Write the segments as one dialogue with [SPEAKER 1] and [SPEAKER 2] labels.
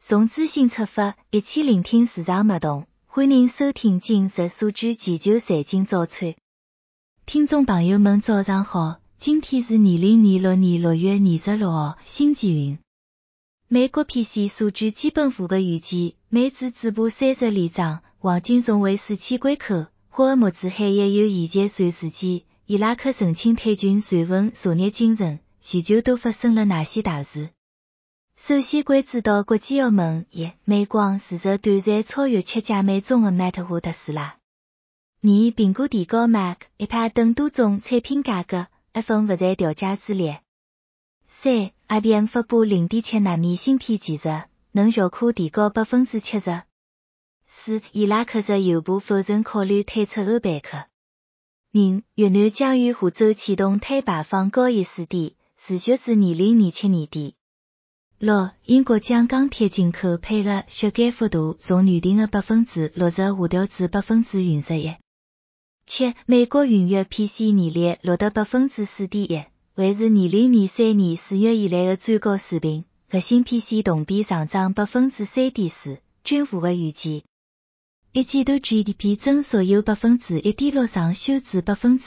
[SPEAKER 1] 从资讯出发，一起聆听市场脉动。欢迎收听今日数据全球财经早餐。听众朋友们早上好，今天是2026年6月26号，星期运。美国 PC 数据基本符合预期，美指止步30连涨，黄金重回4000关口，霍尔木兹海也有延续传事件，伊拉克澄清退军传闻昨日精神，全球都发生了哪些大事？首先关注到国际澳门美光事实短暂超越7家美中的 Mate 和特斯拉。2苹果提高 Mac、iPad 等多种产品价格 ，iPhone 不再调价之列。3 IBM 发布 0.7 纳米芯片技术，能效可提高 70%。4伊拉克日油部否认考虑退出欧佩克。5越南将于湖州启动碳排放高一试点，持续至2027年底。6英国将钢铁进口配额削减幅度从原定的 60% 下调至 51%。7美国运月 PC 年率录得 4.1%， 为自2023年4月以来的最高水平，核心 PC 同比上涨 3.4%， 均符合预期。一季度 GDP 增速由 1.6% 上修至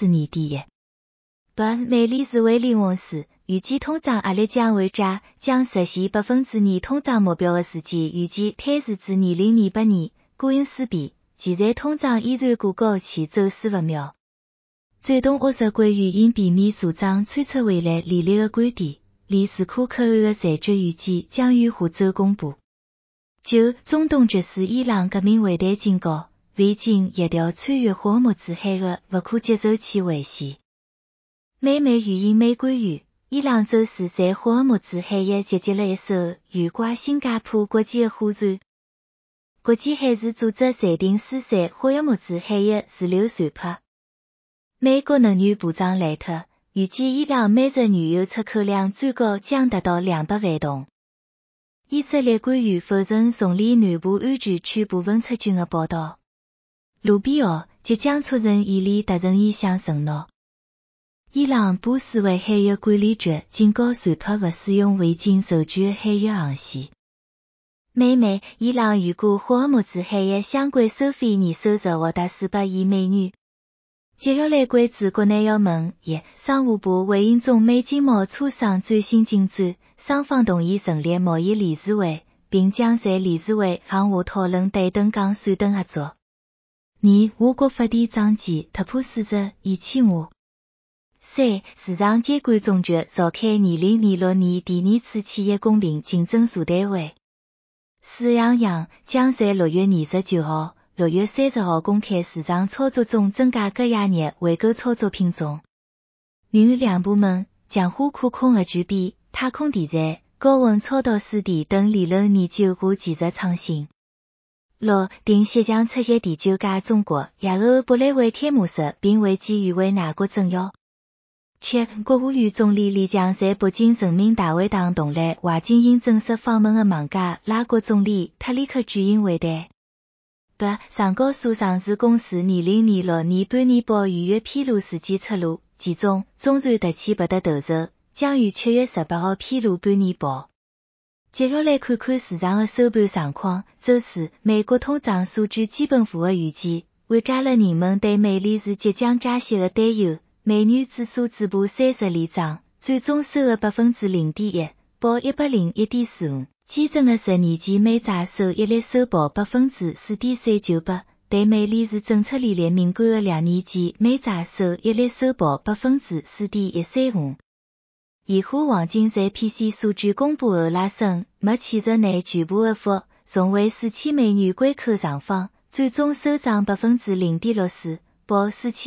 [SPEAKER 1] 2.1%。8美联储威廉翁斯预计通胀压力将回加，将实现 2% 通胀目标的时间预计推迟至2028年。顾因斯比，现在通胀依然过高且走势不妙。最动恶势官员应避免助长催促回来利率的观点，联储可口案的裁决预计将于下周公布。9中东局势伊朗革命会谈警告，未经协调穿越霍尔木兹海的不可接受性危险。美媒援引美官员，伊朗周四在霍尔木兹海域集结了一艘悬挂新加坡国旗的货船。国际海事组织裁定疏散霍尔木兹海域滞留船舶。美国能源部长莱特预计伊朗每日原油出口量最高将达到200万桶。以色列官员否认总理南部安全区部分出军的报道。卢比奥即将出任伊犁达成一项承诺。伊朗波斯湾海域管理局警告船舶勿使用未经授权的海域航线。美媒伊朗预估霍尔木兹海域相关收费年收入获达400亿美元。接下来关注国内要闻，商务部回应中美经贸磋商最新进展，双方同意成立贸易理事会，并将在理事会项下讨论对等降税等合作。华国发电涨价突破市值2000万。3市场监管总局召开2026年第2次企业公平竞争座谈会。4样样将在6月29号、6月30号公开市场操作中增加各业热回购操作品种。民两部门强化可控核聚变、太空电站、高温超导水电等理论研究和技术创新。6定西将出席第9届中国亚欧博览会开幕式并会基于为外国政要。7国务院总理李强在北京人民大会堂同来华经因正式访问的孟加拉国总理特里克举行会谈。8上交所上市公司2026年半年报预约披露时间出炉，其中中船特汽不得投售，将于7月18号披露半年报。接下来看看市场的收盘状况。周四美国通胀数据基本符合预期，缓解了人们对美联储即将加息的担忧。美元指数止步30连涨，最终收了 0.1%， 报 101.45。基准的10年期美债收益率收报 4.398%， 对美联储政策利率敏感的2年期美债收益率收报 4.135%。现货黄金在 PC 数据公布后拉升，没七日内全部回复，重回4000美元关口上方，最终收涨 0.64%。报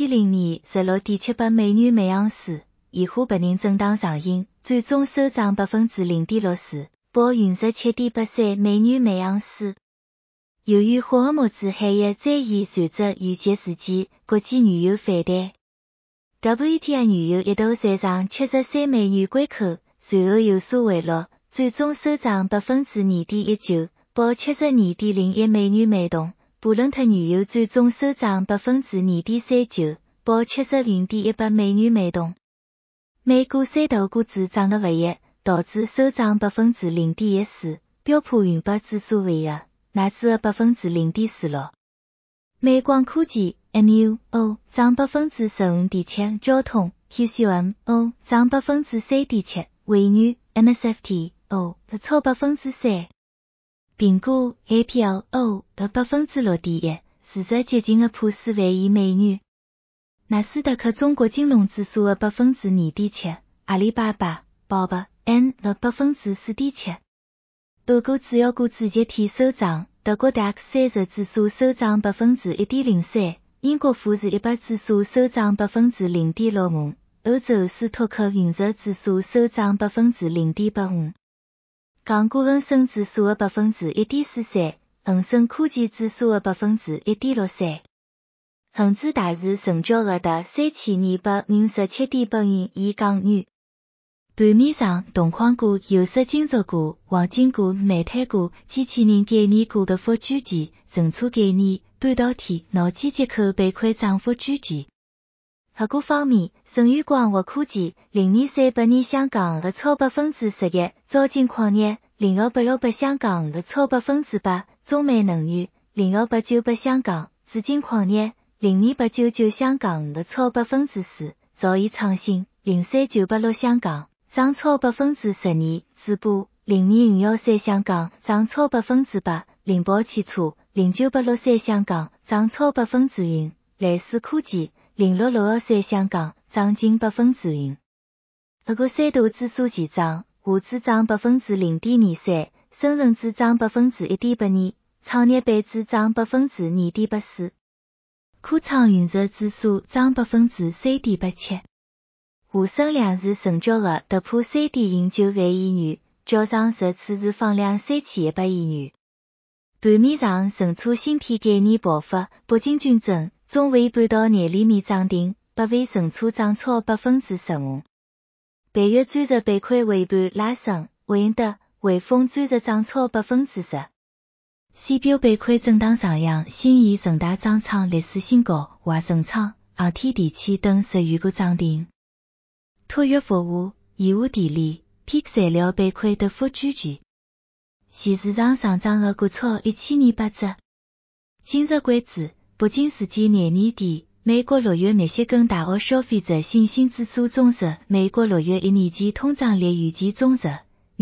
[SPEAKER 1] 4016.78美元每盎司，现货白银震荡上行，最终收涨 0.64%， 报47.83美元每盎司。由于霍尔木兹海域灾延传至预期事件，国际原油反弹。WTI 原油一度站上73美元关口，随后有所回落，最终收涨 2.19%， 报72.01美元每桶。布伦特原油最终收涨 2.39%， 报70.18美元每桶。美股三大股指涨得不一，道指收涨 0.14%， 标普云8指数为乃至 0.46%。美光科技 MUO 涨 15.7%， 交通 QCOM 涨 3.7%， 微软 MSFTO 超 3%。苹果 APLO 的 6.1%， 市值接近4万亿美元。纳斯达克中国金融指数的 2.7%， 阿里巴巴 BOB-N 的 4.7%。俄国主要股指集体首涨，德国 DAX 30指数首涨 1.03%， 英国富时100指数首涨 0.65%， 欧洲斯托克陨石指数首涨 0.85%。港股恒生指数的 1.43%， 恒生科技指数的 1.63%。恒指大日成交额达3257.8亿亿港元。盘面上，同框股、有色金属股、黄金股、煤炭股、机器人概念股的幅居前，存储概念、半导体、脑机接口板块涨幅居前。合股方面，舜宇光学科技0238年香港的超 11%， 招金矿业01868香港的超 8%， 中煤能源01898香港，紫金矿业02899香港的超 4%， 兆易创新03986香港，涨超 12%， 淄博02113香港，涨超 8%， 灵宝汽车09863香港，涨超 1%， 雷士科技06613香港，涨近 1%。俄国三大指数齐涨，沪指涨 0.23%， 深圳指涨 1.82%， 创业板指涨 2.84%。科创陨石指数涨 3.87%。沪深两市成交额突破 3.09 万亿元，较上日此时放量3100亿元。盘面上，存储芯片概念爆发，北京军政、中微半导体联袂涨停，北微存储涨超 15%。北越专业板块尾盘拉升，伟英德、汇丰专业涨超 10%。西标板块震荡上扬，新义、恒大涨创历史新高，华盛厂、航天电器等10余个涨停。拓约服务、盐湖电力、PIK材料板块跌幅居前。现市场上涨额过超1800只。今日关注，北京时间廿年底，美国6月密歇根大学消费者信心指数终值，美国6月1年期通胀率预计终值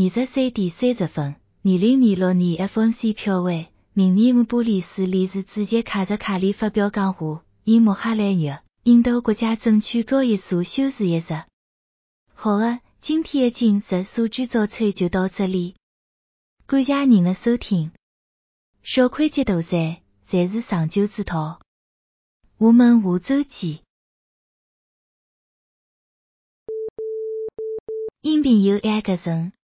[SPEAKER 1] 23.30分。2026年 FOMC 票委，明年姆布里斯理事主席卡什卡里发表讲话，以穆哈莱日，印度国家证券交易所休市1日。好的，今天的今日数据早餐就到这里，感谢您的收听。小亏节投资才是长久之道。我们下周见。音频由爱格人。